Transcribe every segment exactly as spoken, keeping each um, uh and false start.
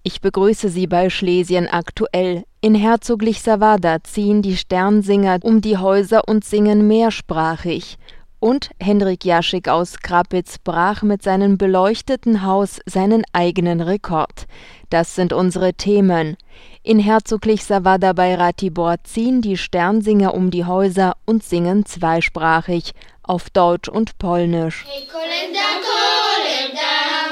Ich begrüße Sie bei Schlesien aktuell. In Herzoglich Savada ziehen die Sternsinger um die Häuser und singen mehrsprachig. Und Henrik Jaschik aus Krapitz brach mit seinem beleuchteten Haus seinen eigenen Rekord. Das sind unsere Themen. In Herzoglich Savada bei Ratibor ziehen die Sternsinger um die Häuser und singen zweisprachig, auf Deutsch und Polnisch. Hey, kolenda, kolenda.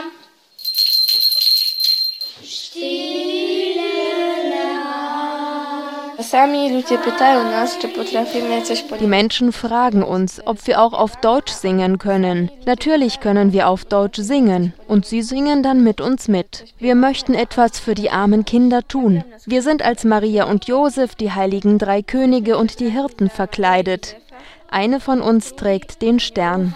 Die Menschen fragen uns, ob wir auch auf Deutsch singen können. Natürlich können wir auf Deutsch singen und sie singen dann mit uns mit. Wir möchten etwas für die armen Kinder tun. Wir sind als Maria und Josef, die heiligen drei Könige und die Hirten verkleidet. Eine von uns trägt den Stern.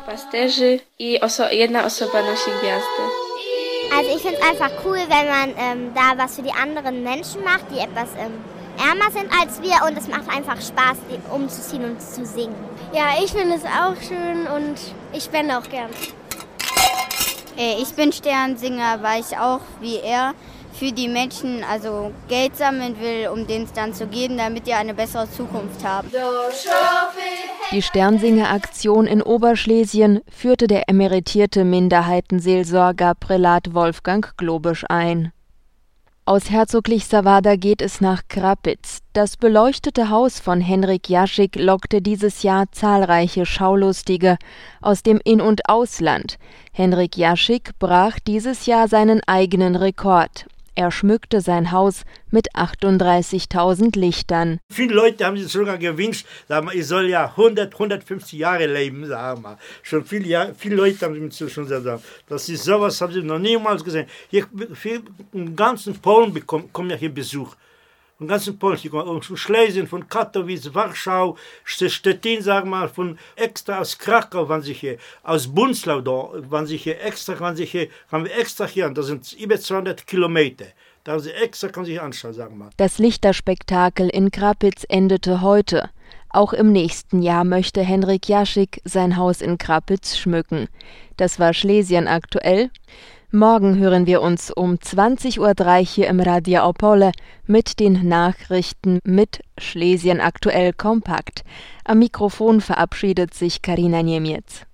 Also ich finde es einfach cool, wenn man ähm, da was für die anderen Menschen macht, die etwas ähm, ärmer sind als wir, und es macht einfach Spaß, umzuziehen und zu singen. Ja, ich finde es auch schön und ich spende auch gern. Ich bin Sternsinger, weil ich auch wie er für die Menschen also Geld sammeln will, um denen es dann zu geben, damit die eine bessere Zukunft haben. Die Sternsinger-Aktion in Oberschlesien führte der emeritierte Minderheitenseelsorger Prälat Wolfgang Globisch ein. Aus Herzoglich Savada geht es nach Krapitz. Das beleuchtete Haus von Henrik Jaschik lockte dieses Jahr zahlreiche Schaulustige aus dem In- und Ausland. Henrik Jaschik brach dieses Jahr seinen eigenen Rekord. Er schmückte sein Haus mit achtunddreißigtausend Lichtern. Viele Leute haben sich sogar gewünscht, sagen wir, ich soll ja hundert, hundertfünfzig Jahre leben, sagen wir. Schon viele, Jahr, viele Leute haben mir schon gesagt, das ist sowas, haben sie noch niemals gesehen. Hier, im ganzen Polen bekommen, kommen ja hier Besuch. Im ganzen Polen, von Schlesien, von Katowice, Warschau, Stettin, sagen wir, von extra aus Krakau, waren sie hier, aus Bunzlau, da waren sie hier extra, waren sie hier, haben wir extra hier, das sind über zweihundert Kilometer. Da haben sie extra, kann sich anschauen, sagen wir. Das Lichterspektakel in Krapitz endete heute. Auch im nächsten Jahr möchte Henrik Jaschik sein Haus in Krapitz schmücken. Das war Schlesien aktuell. Morgen hören wir uns um zwanzig Uhr drei hier im Radio Opole mit den Nachrichten mit Schlesien aktuell kompakt. Am Mikrofon verabschiedet sich Karina Niemiec.